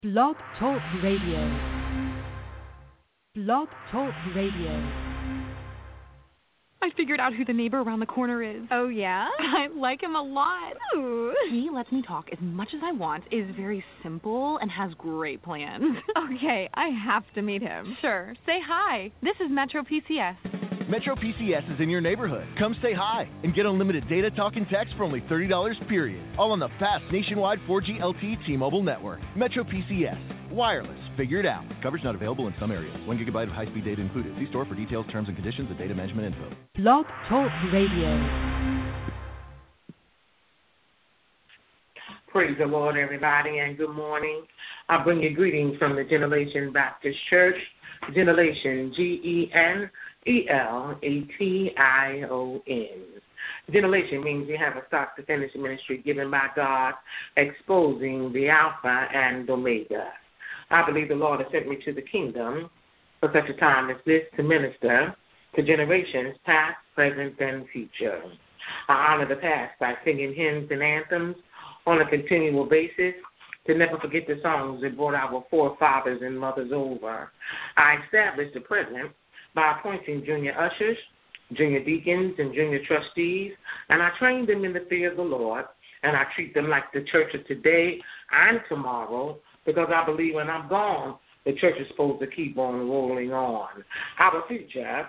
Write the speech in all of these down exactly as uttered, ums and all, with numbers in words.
Blog Talk Radio. Blog Talk Radio. I figured out who the neighbor around the corner is. Oh, yeah? I like him a lot. Ooh. He lets me talk as much as I want, is very simple, and has great plans. Okay, I have to meet him. Sure. Say hi. This is Metro P C S. Metro P C S is in your neighborhood. Come say hi and get unlimited data, talk, and text for only thirty dollars period. All on the fast nationwide four G L T E T-Mobile network. Metro P C S. Wireless. Figure it out. Coverage not available in some areas. One gigabyte of high-speed data included. See store for details, terms, and conditions, and data management info. Blog Talk Radio. Praise the Lord, everybody, and good morning. I bring you greetings from the Generation Baptist Church. Generation, G E N E L A T I O N. Generation means you have a start to finish ministry given by God, exposing the Alpha and Omega. I believe the Lord has sent me to the kingdom for such a time as this to minister to generations past, present, and future. I honor the past by singing hymns and anthems on a continual basis to never forget the songs that brought our forefathers and mothers over. I established the present by appointing junior ushers, junior deacons, and junior trustees, and I train them in the fear of the Lord, and I treat them like the church of today and tomorrow, because I believe when I'm gone, the church is supposed to keep on rolling on. Our future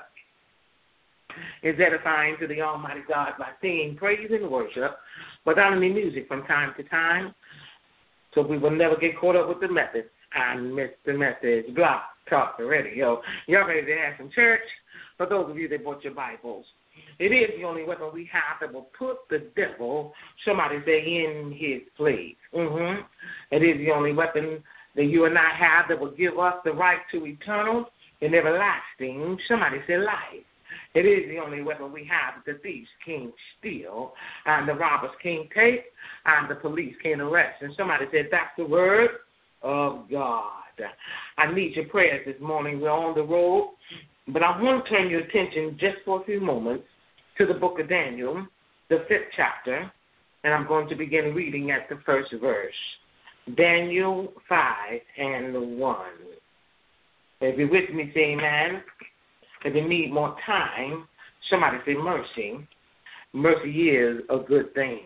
is edifying to the Almighty God by singing praise and worship without any music from time to time, so we will never get caught up with the methods and miss the message. Block, talk, the radio. Y'all ready to have some church? For those of you that bought your Bibles, it is the only weapon we have that will put the devil, somebody say, in his place. Mm-hmm. It is the only weapon that you and I have that will give us the right to eternal and everlasting, somebody say, life. It is the only weapon we have that the thieves can't steal, and the robbers can't take, and the police can't arrest. And somebody said, that's the word of God. I need your prayers this morning. We're on the road, but I want to turn your attention just for a few moments to the book of Daniel, the fifth chapter, and I'm going to begin reading at the first verse. Daniel five and one. If you're with me, say amen. If you need more time, somebody say mercy. Mercy is a good thing.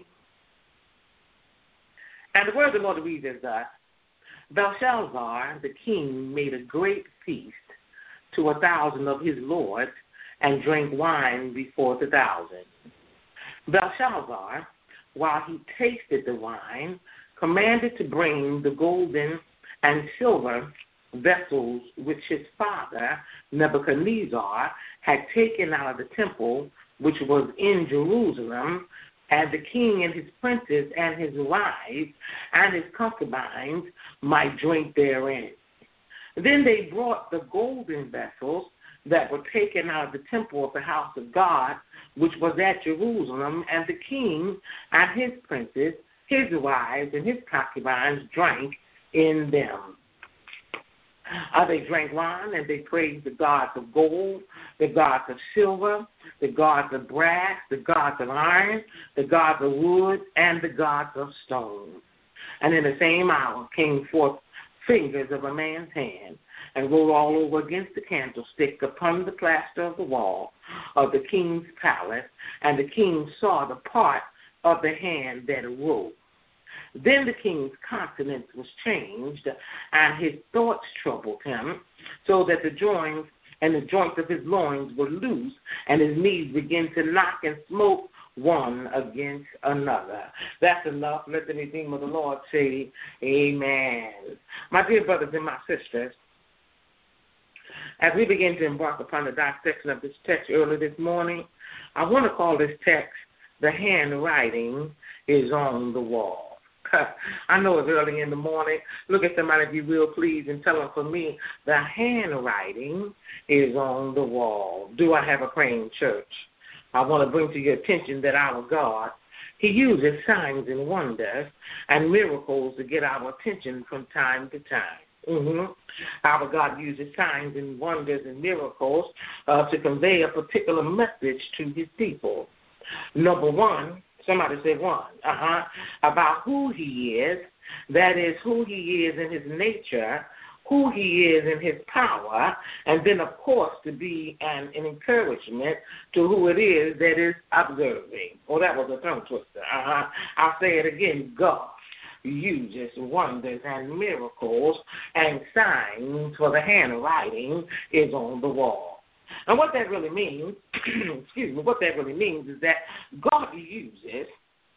And the word of the Lord reads as thus: Belshazzar, the king, made a great feast to a thousand of his lords and drank wine before the thousand. Belshazzar, while he tasted the wine, commanded to bring the golden and silver vessels which his father Nebuchadnezzar had taken out of the temple which was in Jerusalem, and the king and his princes and his wives and his concubines might drink therein. Then they brought the golden vessels that were taken out of the temple of the house of God, which was at Jerusalem, and the king and his princes, his wives, and his concubines drank in them. Uh, they drank wine, and they praised the gods of gold, the gods of silver, the gods of brass, the gods of iron, the gods of wood, and the gods of stone. And in the same hour came forth fingers of a man's hand, and wrote all over against the candlestick upon the plaster of the wall of the king's palace, and the king saw the part of the hand that wrote. Then the king's countenance was changed, and his thoughts troubled him, so that the joints and the joints of his loins were loose, and his knees began to knock and smote one against another. That's enough. Let the redeemer of the Lord say, amen. My dear brothers and my sisters, as we begin to embark upon the dissection of this text early this morning, I want to call this text, The Handwriting is on the Wall. I know it's early in the morning. Look at somebody, if you will, please, and tell them, for me, the handwriting is on the wall. Do I have a praying church? I want to bring to your attention that our God, he uses signs and wonders and miracles to get our attention from time to time. Mm-hmm. Our God uses signs and wonders and miracles uh, to convey a particular message to his people. Number one, somebody say one, uh-huh, about who he is That is who he is in his nature, who he is in his power, and then, of course, to be an, an encouragement to who it is that is observing. Oh, that was a tongue twister. Uh-huh. I'll say it again. God uses wonders and miracles and signs, for the handwriting is on the wall. And what that really means, excuse me, what that really means is that God uses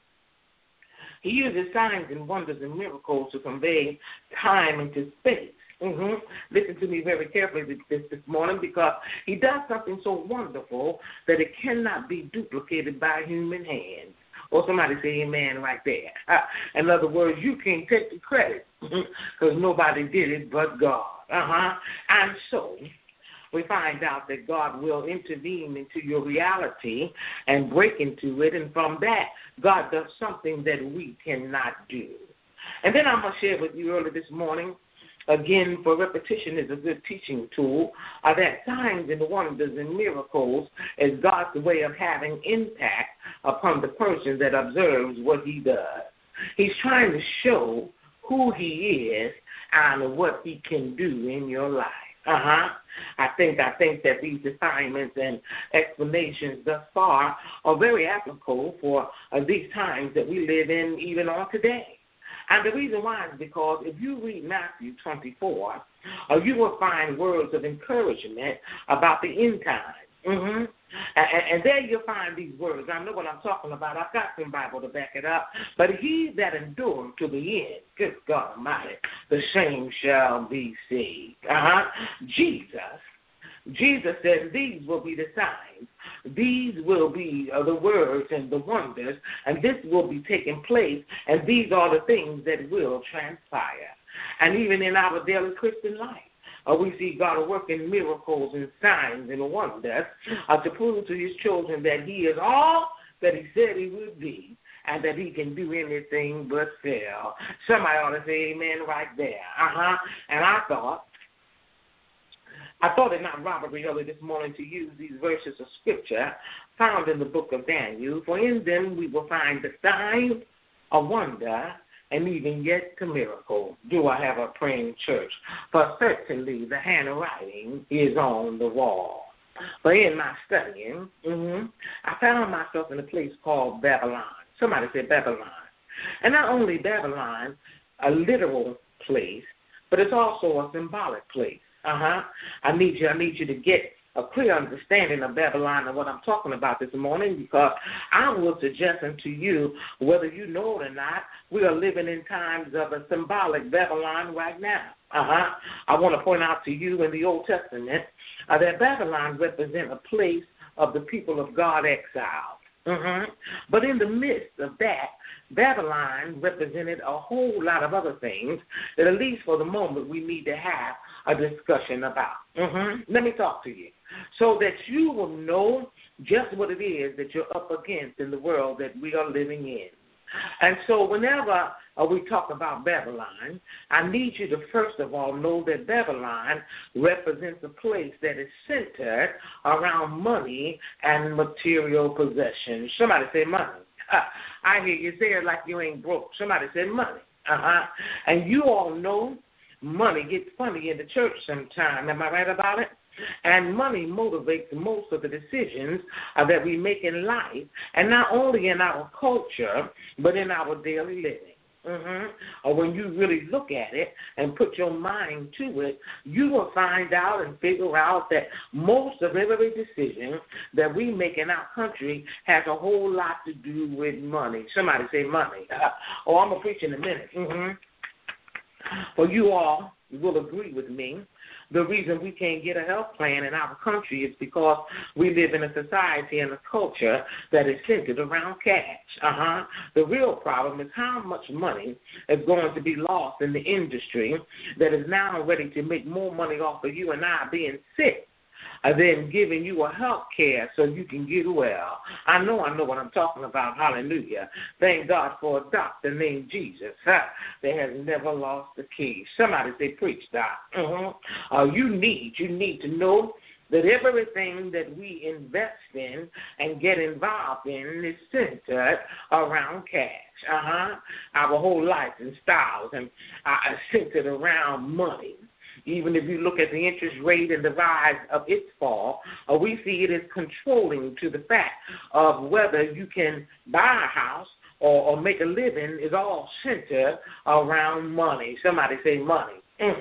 He uses signs and wonders and miracles to convey time into space. Mm-hmm. Listen to me very carefully this, this morning, because he does something so wonderful that it cannot be duplicated by human hands. Or somebody say amen right there. Uh, in other words, you can't take the credit because nobody did it but God. Uh-huh. And so we find out that God will intervene into your reality and break into it, and from that, God does something that we cannot do. And then I'm going to share with you early this morning, again, for repetition is a good teaching tool, uh, that signs and wonders and miracles is God's way of having impact upon the person that observes what he does. He's trying to show who he is and what he can do in your life. Uh-huh. I think I think that these assignments and explanations thus far are very applicable for uh, these times that we live in, even on today. And the reason why is because if you read Matthew twenty-four, uh, you will find words of encouragement about the end times. Mm-hmm. And, and there you'll find these words. I know what I'm talking about. I've got some Bible to back it up. But he that endures to the end, good God Almighty, the same shall be saved. Uh-huh. Jesus, Jesus says these will be the signs. These will be uh, the words and the wonders, and this will be taking place, and these are the things that will transpire. And even in our daily Christian life, Uh, we see God working miracles and signs and wonders uh, to prove to his children that he is all that he said he would be and that he can do anything but fail. Somebody ought to say amen right there. Uh-huh. And I thought, I thought it not robbery early this morning to use these verses of Scripture found in the book of Daniel, for in them we will find the sign, a wonder, and even yet a miracle. Do I have a praying church? For certainly the handwriting is on the wall. But in my studying, mm-hmm, I found myself in a place called Babylon. Somebody said Babylon. And not only Babylon, a literal place, but it's also a symbolic place. Uh-huh. I need you, I need you to get a clear understanding of Babylon and what I'm talking about this morning, because I will suggest unto you, whether you know it or not, we are living in times of a symbolic Babylon right now. Uh-huh. I want to point out to you in the Old Testament uh, that Babylon represents a place of the people of God exiled. Mm-hmm. But in the midst of that, Babylon represented a whole lot of other things that, at least for the moment, we need to have a discussion about. Mm-hmm. Let me talk to you so that you will know just what it is that you're up against in the world that we are living in. And so whenever uh, we talk about Babylon, I need you to first of all know that Babylon represents a place that is centered around money and material possessions. Somebody say money. Uh, I hear you say it like you ain't broke. Somebody said money. Uh-huh. And you all know money gets funny in the church sometime. Am I right about it? And money motivates most of the decisions uh, that we make in life, and not only in our culture, but in our daily living. Mm-hmm. Or when you really look at it and put your mind to it, you will find out and figure out that most of every decision that we make in our country has a whole lot to do with money. Somebody say money. Uh, oh, I'm going to preach in a minute. Mm-hmm. Well, you all will agree with me. The reason we can't get a health plan in our country is because we live in a society and a culture that is centered around cash. Uh-huh. The real problem is how much money is going to be lost in the industry that is now ready to make more money off of you and I being sick and then giving you a health care so you can get well. I know I know what I'm talking about. Hallelujah. Thank God for a doctor named Jesus huh, that has never lost the key. Somebody say, preach, doc. Mm-hmm. Uh, you need, you need to know that everything that we invest in and get involved in is centered around cash. Uh-huh. Our whole life and styles and are centered around money. Even if you look at the interest rate and the rise of its fall, uh, we see it as controlling to the fact of whether you can buy a house or, or make a living is all centered around money. Somebody say money. Mm.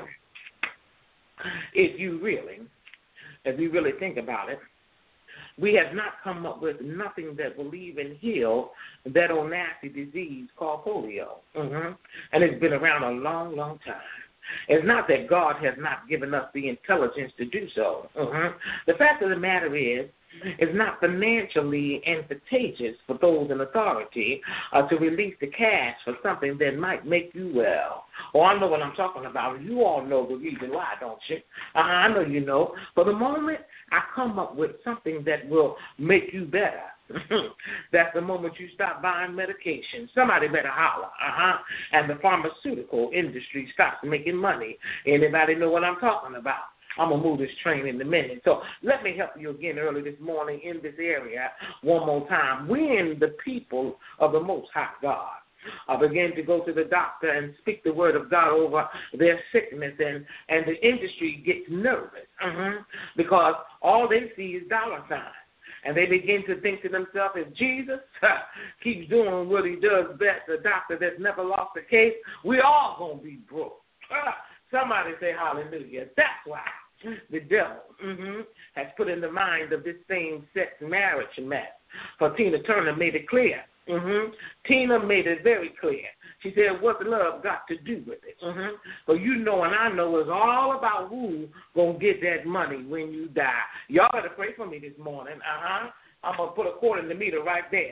If you really, if you really think about it, we have not come up with nothing that will even heal that old nasty disease called polio. Mm-hmm. And it's been around a long, long time. It's not that God has not given us the intelligence to do so. Mm-hmm. The fact of the matter is, it's not financially advantageous for those in authority uh, to release the cash for something that might make you well. Oh, I know what I'm talking about. You all know the reason why, don't you? Uh, I know you know. For the moment I come up with something that will make you better, that's the moment you stop buying medication. Somebody better holler. Uh-huh. And the pharmaceutical industry stops making money. Anybody know what I'm talking about? I'm going to move this train in a minute. So let me help you again early this morning in this area one more time. When the people of the Most High God uh, begin to go to the doctor and speak the word of God over their sickness, and, and the industry gets nervous uh-huh, because all they see is dollar signs. And they begin to think to themselves, if Jesus uh, keeps doing what he does best, the doctor that's never lost a case, we all going to be broke. Uh, somebody say hallelujah. That's why the devil mm-hmm, has put in the mind of this same-sex marriage mess. For Tina Turner made it clear. Mm-hmm. Tina made it very clear. She said, what's love got to do with it? Mm-hmm. So you know and I know it's all about who going to get that money when you die. Y'all better pray for me this morning. Uh-huh. I'm going to put a quarter in the meter right there.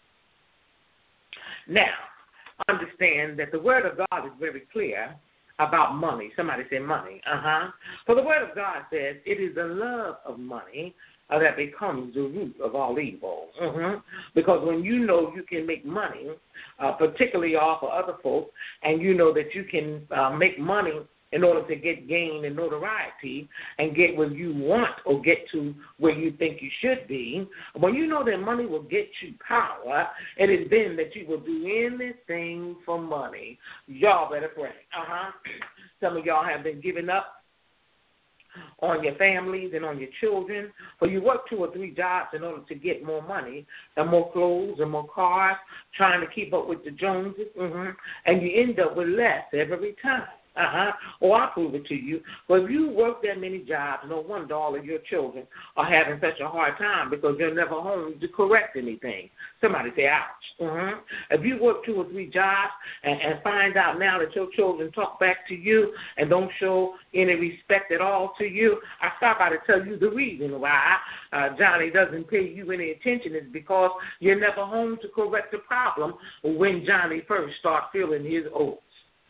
Now, understand that the word of God is very clear about money. Somebody say money. Uh-huh. So the word of God says it is the love of money Uh, that becomes the root of all evil. Mm-hmm. Because when you know you can make money, uh, particularly off of other folks, and you know that you can uh, make money in order to get gain and notoriety and get where you want or get to where you think you should be, when you know that money will get you power, it is then that you will do anything for money. Y'all better pray. Uh-huh. Some of y'all have been giving up on your families and on your children, or you work two or three jobs in order to get more money and more clothes and more cars, trying to keep up with the Joneses, mm-hmm, and you end up with less every time. Uh-huh. Or I'll prove it to you. But if you work that many jobs, no wonder all of your children are having such a hard time because you're never home to correct anything. Somebody say, ouch. Uh-huh. If you work two or three jobs and, and find out now that your children talk back to you and don't show any respect at all to you, I stop by to tell you the reason why uh, Johnny doesn't pay you any attention is because you're never home to correct the problem when Johnny first starts feeling his oats.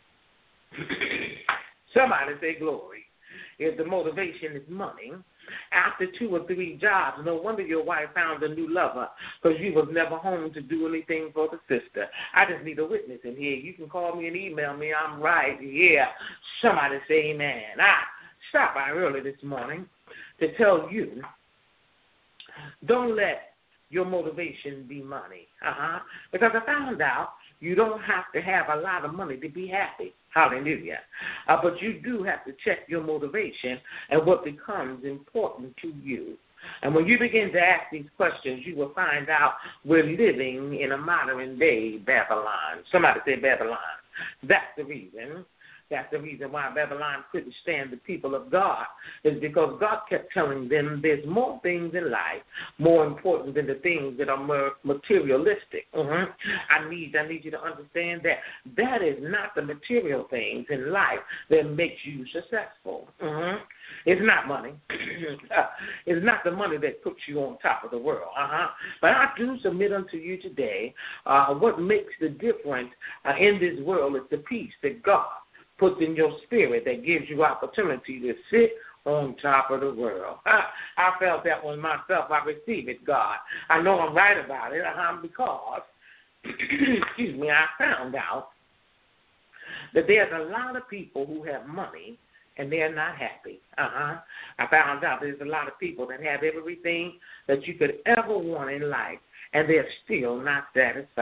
Somebody say glory. If the motivation is money, after two or three jobs, no wonder your wife found a new lover because you was never home to do anything for the sister. I just need a witness in here. You can call me and email me. I'm right here. Somebody say amen. I stopped by early this morning to tell you, don't let your motivation be money. Uh-huh. Because I found out you don't have to have a lot of money to be happy. Hallelujah. Uh, but you do have to check your motivation and what becomes important to you. And when you begin to ask these questions, you will find out we're living in a modern-day Babylon. Somebody say Babylon. That's the reason. That's the reason why Babylon couldn't stand the people of God, is because God kept telling them there's more things in life more important than the things that are more materialistic. Mm-hmm. I need I need you to understand that that is not the material things in life that makes you successful. Mm-hmm. It's not money. It's not the money that puts you on top of the world. Uh-huh. But I do submit unto you today uh, what makes the difference uh, in this world is the peace that God puts in your spirit that gives you opportunity to sit on top of the world. I, I felt that one myself. I received it, God. I know I'm right about it uh-huh, because, excuse me, I found out that there's a lot of people who have money and they're not happy. Uh-huh. I found out there's a lot of people that have everything that you could ever want in life and they're still not satisfied.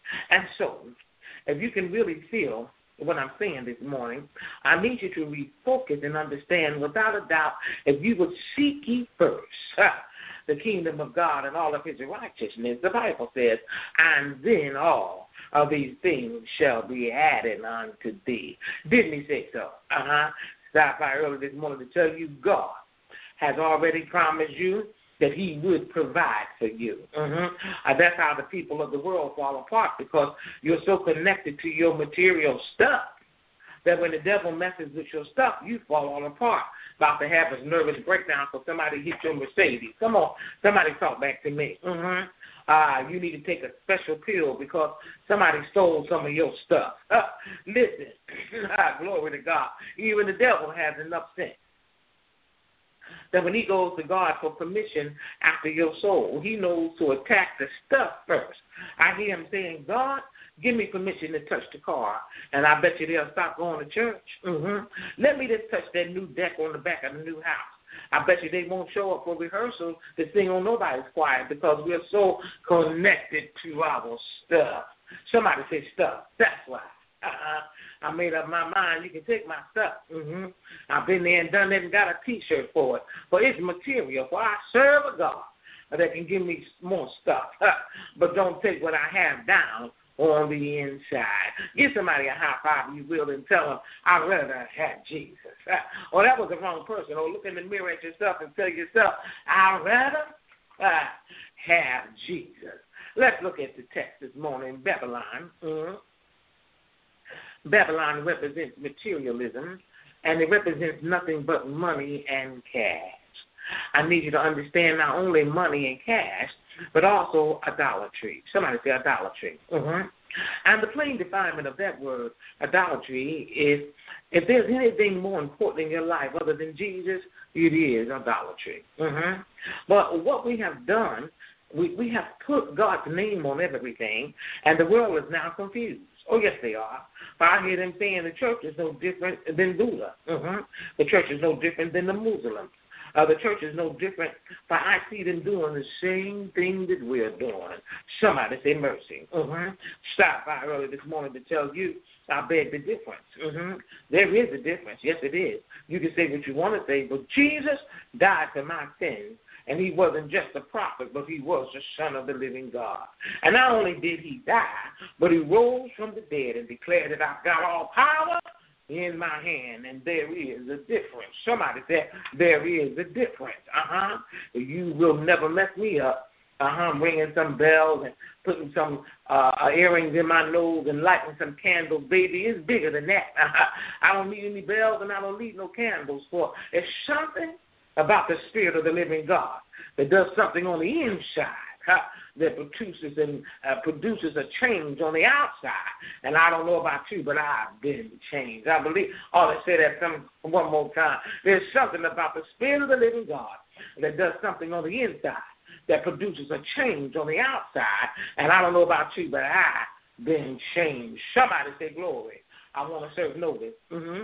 And so, if you can really feel what I'm saying this morning, I need you to refocus and understand without a doubt, if you would seek ye first the kingdom of God and all of his righteousness, the Bible says, and then all of these things shall be added unto thee. Didn't he say so? Uh-huh. Stop by early this morning to tell you God has already promised you that he would provide for you. Mm-hmm. Uh, that's how the people of the world fall apart, because you're so connected to your material stuff that when the devil messes with your stuff, you fall all apart. About to have a nervous breakdown because somebody hit your Mercedes. Come on, somebody talk back to me. Mm-hmm. Uh, you need to take a special pill because somebody stole some of your stuff. Uh, listen, glory to God. Even the devil has enough sense that when he goes to God for permission after your soul, he knows to attack the stuff first. I hear him saying, God, give me permission to touch the car, and I bet you they'll stop going to church. Mm-hmm. Let me just touch that new deck on the back of the new house. I bet you they won't show up for rehearsal to sing on Nobody's Choir because we're so connected to our stuff. Somebody say stuff. That's why. Uh-uh. I made up my mind. You can take my stuff. Mm-hmm. I've been there and done it and got a T-shirt for it. But it's material. For I serve a God that can give me more stuff. But don't take what I have down on the inside. Give somebody a high five, you will, and tell them, I'd rather have Jesus. Or that was the wrong person. Or look in the mirror at yourself and tell yourself, I'd rather uh, have Jesus. Let's look at the text this morning. Babylon. Mm-hmm. Babylon represents materialism, and it represents nothing but money and cash. I need you to understand not only money and cash, but also idolatry. Somebody say idolatry. Mm-hmm. And the plain definement of that word, idolatry, is if there's anything more important in your life other than Jesus, it is idolatry. Mm-hmm. But what we have done, we, we have put God's name on everything, and the world is now confused. Oh, yes, they are. But I hear them saying the church is no different than Buddha. Mm-hmm. The church is no different than the Muslims. Uh, the church is no different, but I see them doing the same thing that we're doing. Somebody say mercy. Mm-hmm. Stop by early this morning to tell you, I beg the difference. Mm-hmm. There is a difference. Yes, it is. You can say what you want to say, but Jesus died for my sins. And he wasn't just a prophet, but he was the Son of the living God. And not only did he die, but he rose from the dead and declared that I've got all power in my hand, and there is a difference. Somebody said, there is a difference. Uh-huh. You will never mess me up. Uh-huh. I'm ringing some bells and putting some uh, earrings in my nose and lighting some candles. Baby, it's bigger than that. Uh-huh. I don't need any bells and I don't need no candles for. It's something about the Spirit of the living God that does something on the inside huh, that produces and uh, produces a change on the outside. And I don't know about you, but I've been changed. I believe. Oh, let's say that some, one more time. There's something about the Spirit of the living God that does something on the inside that produces a change on the outside. And I don't know about you, but I've been changed. Somebody say glory. I want to serve notice. Mm-hmm.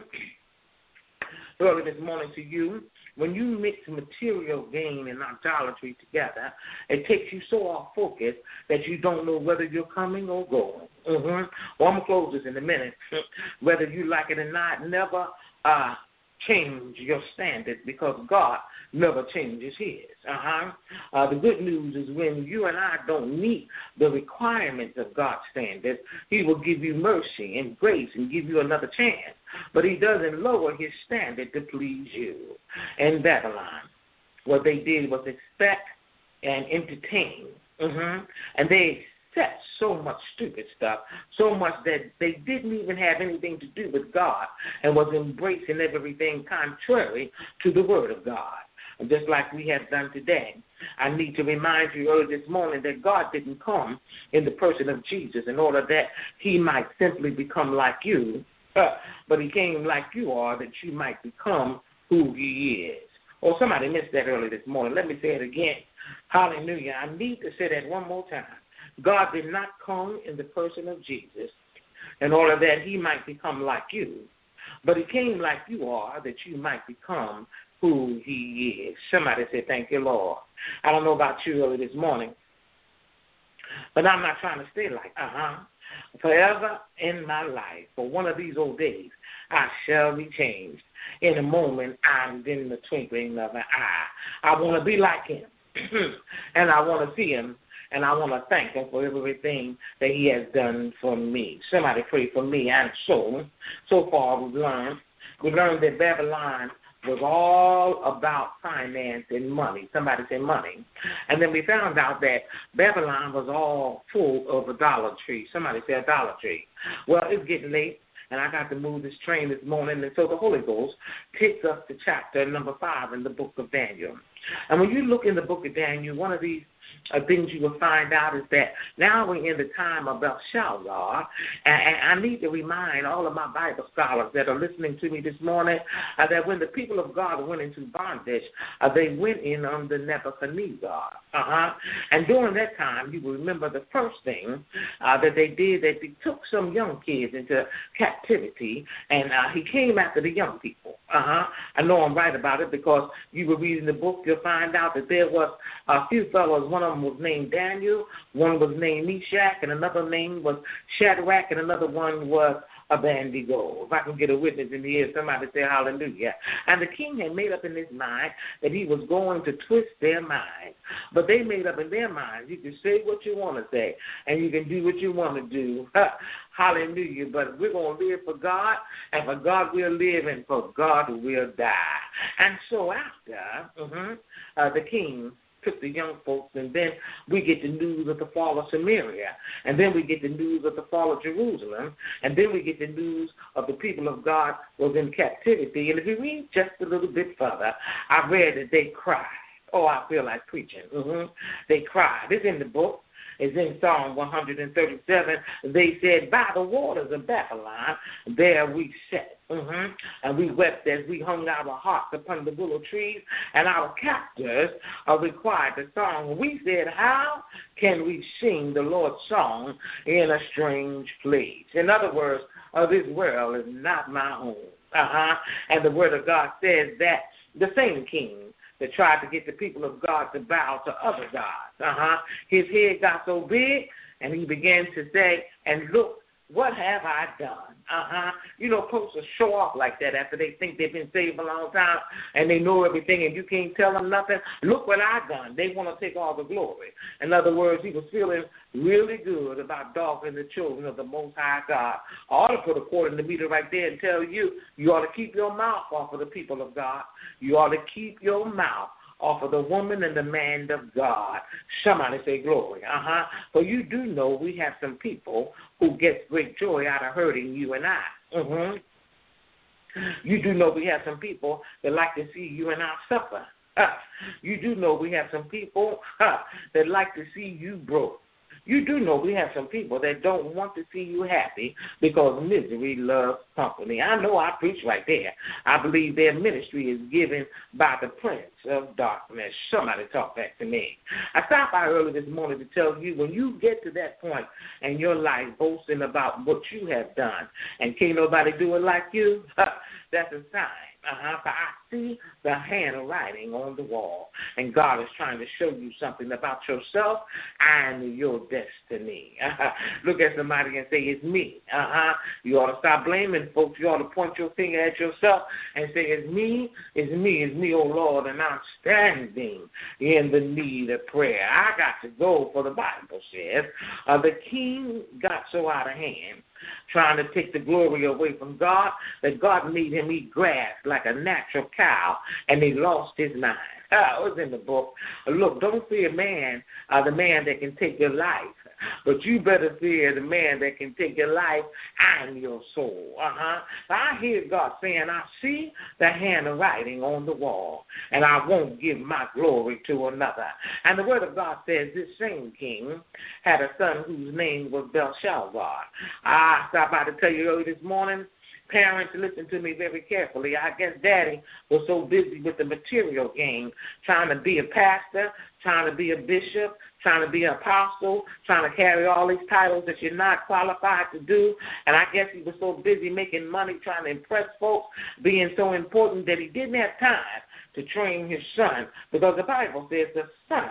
Glory this morning to you. When you mix material gain and idolatry together, it takes you so off focus that you don't know whether you're coming or going. Mm-hmm. Well, I'm going to close this in a minute. Whether you like it or not, never uh, change your standard because God never changes his. Uh-huh. Uh, the good news is when you and I don't meet the requirements of God's standard, he will give you mercy and grace and give you another chance. But he doesn't lower his standard to please you. In Babylon, what they did was expect and entertain. Mm-hmm. And they accept so much stupid stuff, so much that they didn't even have anything to do with God and was embracing everything contrary to the Word of God. And just like we have done today, I need to remind you early this morning that God didn't come in the person of Jesus in order that he might simply become like you, but he came like you are that you might become who he is. Or oh, somebody missed that early this morning. Let me say it again. Hallelujah. I need to say that one more time. God did not come in the person of Jesus in order that he might become like you, but he came like you are that you might become who he is. Somebody say, thank you, Lord. I don't know about you early this morning, but I'm not trying to stay like, uh-huh. forever in my life. For one of these old days, I shall be changed. In a moment, and in the twinkling of an eye. I want to be like him, and I want to see him, and I want to thank him for everything that he has done for me. Somebody pray for me. And so, so far we've learned, we learned that Babylon was all about finance and money. Somebody said money. And then we found out that Babylon was all full of idolatry. Somebody said idolatry. Well, it's getting late, and I got to move this train this morning, and so the Holy Ghost takes us to chapter number five in the book of Daniel. And when you look in the book of Daniel, one of these uh, things you will find out is that now we're in the time of Belshazzar, and, and I need to remind all of my Bible scholars that are listening to me this morning uh, that when the people of God went into bondage, uh, they went in under Nebuchadnezzar. Uh-huh. And during that time, you will remember the first thing uh, that they did, that they took some young kids into captivity, and uh, he came after the young people. Uh-huh. I know I'm right about it because you were reading the book, you'll find out that there was a few fellows. One of them was named Daniel, one was named Meshach, and another name was Shadrach, and another one was Abednego. If I can get a witness in the ear, somebody say hallelujah. And the king had made up in his mind that he was going to twist their minds. But they made up in their minds, you can say what you want to say, and you can do what you want to do. Hallelujah. But we're going to live for God, and for God we'll live, and for God we'll die. And so after uh-huh, uh, the king took the young folks, and then we get the news of the fall of Samaria, and then we get the news of the fall of Jerusalem, and then we get the news of the people of God was in captivity. And if you read just a little bit further, I read that they cried. Oh, I feel like preaching. Mm-hmm. They cried. It's in the book. It's in Psalm one thirty-seven. They said, by the waters of Babylon, there we sat. Mm-hmm. And we wept as we hung our hearts upon the willow trees, and our captors uh, required the song. We said, how can we sing the Lord's song in a strange place? In other words, uh, this world is not my home. Uh-huh. And the word of God says that the same king that tried to get the people of God to bow to other gods. Uh-huh. His head got so big, and he began to say, and look, what have I done? Uh-huh. You know, folks will show off like that after they think they've been saved a long time, and they know everything, and you can't tell them nothing. Look what I done. They want to take all the glory. In other words, he was feeling really good about dogging the children of the Most High God. I ought to put a quarter in the meter right there and tell you, you ought to keep your mouth off of the people of God. You ought to keep your mouth off of the woman and the man of God. Somebody say glory. Uh-huh. For you do know we have some people who get great joy out of hurting you and I. Mm-hmm. You do know we have some people that like to see you and I suffer. Uh, you do know we have some people uh, that like to see you broke. You do know we have some people that don't want to see you happy because misery loves company. I know I preach right there. I believe their ministry is given by the prince of darkness. Somebody talk back to me. I stopped by early this morning to tell you, when you get to that point in your life boasting about what you have done and can't nobody do it like you, that's a sign. Uh-huh. For I see the handwriting on the wall, and God is trying to show you something about yourself and your destiny. Uh-huh. Look at somebody and say, it's me. Uh-huh. You ought to stop blaming folks. You ought to point your finger at yourself and say, it's me, it's me, it's me, oh Lord, and I'm standing in the need of prayer. I got to go, for the Bible says, uh, the king got so out of hand, trying to take the glory away from God, that God made him eat grass like a natural cow, and he lost his mind. Uh, it was in the book. Look, don't fear man, uh, the man that can take your life, but you better fear the man that can take your life and your soul. Uh-huh. I hear God saying, I see the handwriting on the wall, and I won't give my glory to another. And the word of God says this same king had a son whose name was Belshazzar. I stopped by to tell you early this morning, parents, listen to me very carefully. I guess daddy was so busy with the material game, trying to be a pastor, trying to be a bishop, trying to be an apostle, trying to carry all these titles that you're not qualified to do. And I guess he was so busy making money, trying to impress folks, being so important that he didn't have time to train his son, because the Bible says the son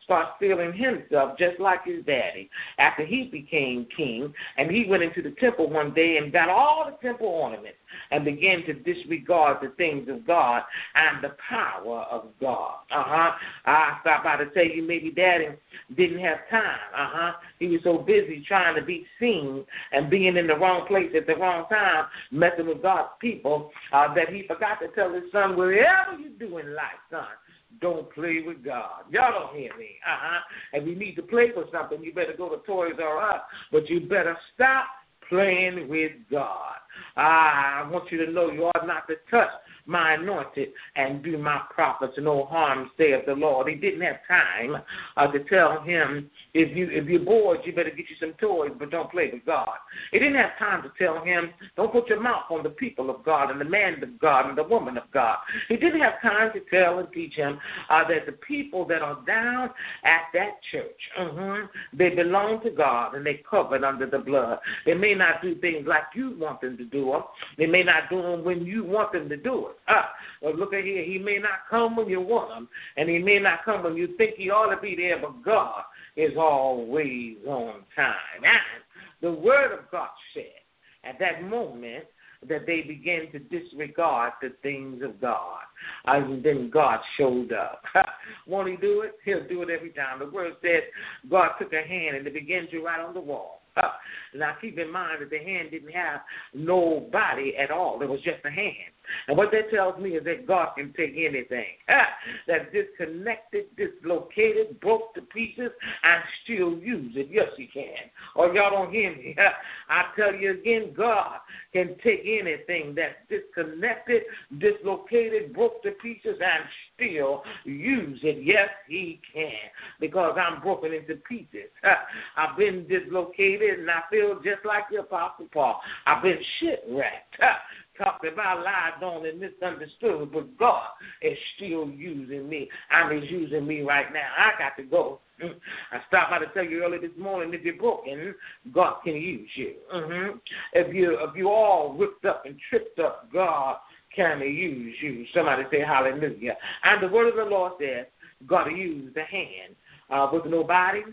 starts feeling himself just like his daddy after he became king, and he went into the temple one day and got all the temple ornaments and began to disregard the things of God and the power of God. Uh-huh. I stopped by to tell you maybe daddy didn't have time. Uh-huh. He was so busy trying to be seen and being in the wrong place at the wrong time, messing with God's people, uh, that he forgot to tell his son, wherever you do in life, son, don't play with God. Y'all don't hear me. Uh-huh. And we need to play for something. You better go to Toys R Us, but you better stop playing with God. Ah, I want you to know you ought not to touch my anointed and do my prophets no harm, saith the Lord. He didn't have time uh, to tell him, if, you, if you're bored, you better get you some toys, but don't play with God. He didn't have time to tell him, don't put your mouth on the people of God and the man of God and the woman of God. He didn't have time to tell and teach him uh, that the people that are down at that church, uh-huh, they belong to God and they covered under the blood. They may not do things like you want them to do them. They may not do them when you want them to do it. Uh, well, look at here. He may not come when you want him, and he may not come when you think he ought to be there, but God is always on time. And the word of God said at that moment that they began to disregard the things of God. And then God showed up. Won't he do it? He'll do it every time. The word says God took a hand and it began to write on the wall. Now, keep in mind that the hand didn't have no body at all. It was just a hand. And what that tells me is that God can take anything that's disconnected, dislocated, broke to pieces, and still use it. Yes, he can. Or y'all don't hear me. I tell you again, God can take anything that's disconnected, dislocated, broke to pieces, and still use it. Yes, he can. Because I'm broken into pieces. I've been dislocated, and I feel just like the Apostle Paul. I've been shipwrecked. Talked about, lied on, and misunderstood, but God is still using me. I mean, he's using me right now. I got to go. I stopped by to tell you earlier this morning, if you're broken, God can use you. Mm-hmm. If you if you all ripped up and tripped up, God can use you. Somebody say hallelujah. And the word of the Lord says, God used the hand uh, with no body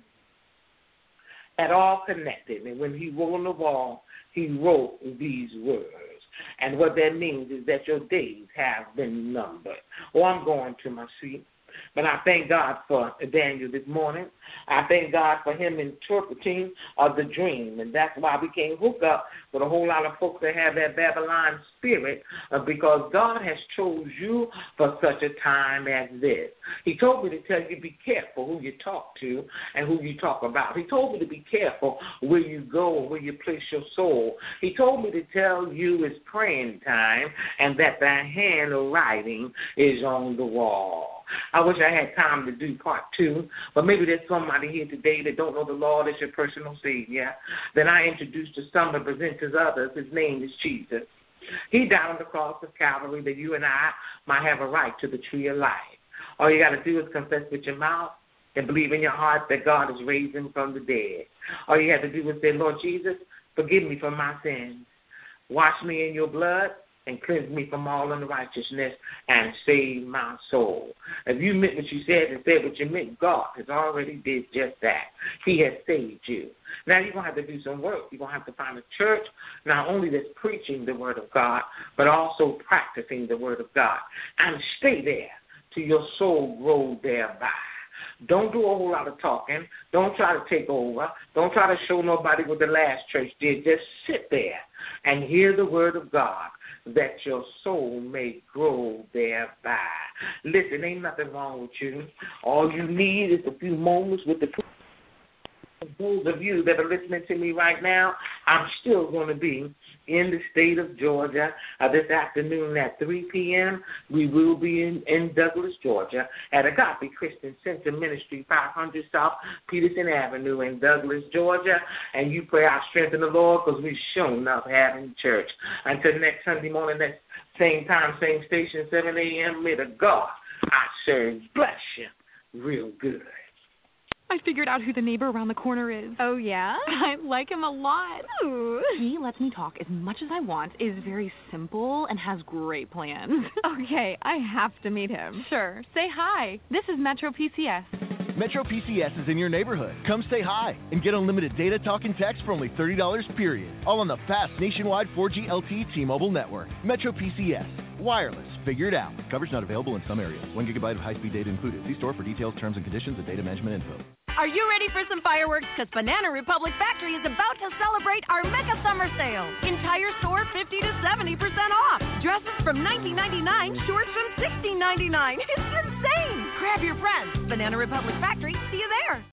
at all connected. And when he wrote on the wall, he wrote these words. And what that means is that your days have been numbered. Oh, I'm going to my seat. But I thank God for Daniel this morning. I thank God for him interpreting uh, the dream. And that's why we can't hook up with a whole lot of folks that have that Babylon spirit, uh, because God has chose you for such a time as this. He told me to tell you, be careful who you talk to and who you talk about. He told me to be careful where you go and where you place your soul. He told me to tell you it's praying time and that the handwriting is on the wall. I wish I had time to do part two, but maybe there's somebody here today that don't know the Lord as your personal Savior. Then I introduce to some and present to others. His name is Jesus. He died on the cross of Calvary that you and I might have a right to the tree of life. All you got to do is confess with your mouth and believe in your heart that God is raised him from the dead. All you have to do is say, Lord Jesus, forgive me for my sins. Wash me in your blood and cleanse me from all unrighteousness and save my soul. If you meant what you said and said what you meant, God has already did just that. He has saved you. Now you're going to have to do some work. You're going to have to find a church not only that's preaching the word of God, but also practicing the word of God. And stay there till your soul grows thereby. Don't do a whole lot of talking. Don't try to take over. Don't try to show nobody what the last church did. Just sit there and hear the word of God, that your soul may grow thereby. Listen, ain't nothing wrong with you. All you need is a few moments with the those of you that are listening to me right now. I'm still going to be in the state of Georgia uh, this afternoon at three p.m. We will be in, in Douglas, Georgia, at Agape Christian Center Ministry, five hundred South Peterson Avenue in Douglas, Georgia. And you pray our strength in the Lord, because we've shown up having church. Until next Sunday morning, next same time, same station, seven a.m., may the God I serve bless you real good. I figured out who the neighbor around the corner is. Oh, yeah? I like him a lot. Ooh. He lets me talk as much as I want, is very simple, and has great plans. Okay, I have to meet him. Sure. Say hi. This is Metro P C S. Metro P C S is in your neighborhood. Come say hi and get unlimited data, talk, and text for only thirty dollars period. All on the fast nationwide four G L T E T-Mobile network. Metro P C S. Wireless. Figure it out. Coverage not available in some areas. One gigabyte of high-speed data included. See store for details, terms, and conditions, and data management info. Are you ready for some fireworks? Because Banana Republic Factory is about to celebrate our mega summer sale. Entire store fifty to seventy percent off. Dresses from nineteen ninety-nine, shorts from sixteen ninety-nine. It's insane. Grab your friends. Banana Republic Factory. See you there.